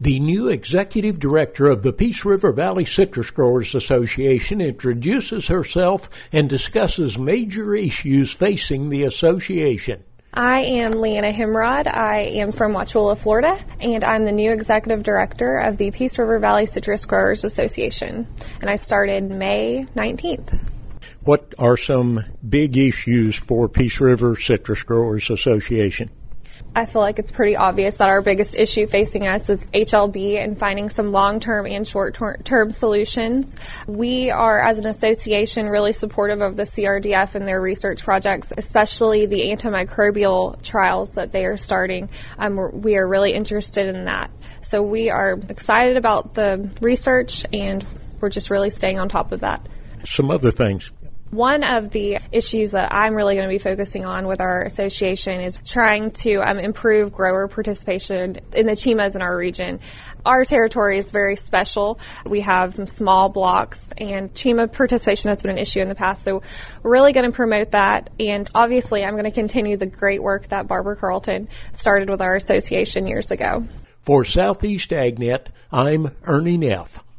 The new executive director of the Peace River Valley Citrus Growers Association introduces herself and discusses major issues facing the association. I am Leanna Himrod. I am from Wauchula, Florida, and I'm the new executive director of the Peace River Valley Citrus Growers Association, and I started May 19th. What are some big issues for Peace River Citrus Growers Association? I feel like it's pretty obvious that our biggest issue facing us is HLB and finding some long-term and short-term solutions. We are, as an association, really supportive of the CRDF and their research projects, especially the antimicrobial trials that they are starting. We are really interested in that. So we are excited about the research, and we're just really staying on top of that. Some other things. One of the issues that I'm really going to be focusing on with our association is trying to improve grower participation in the CHIMAs in our region. Our territory is very special. We have some small blocks, and CHIMA participation has been an issue in the past, so we're really going to promote that. And obviously, I'm going to continue the great work that Barbara Carlton started with our association years ago. For Southeast AgNet, I'm Ernie Neff.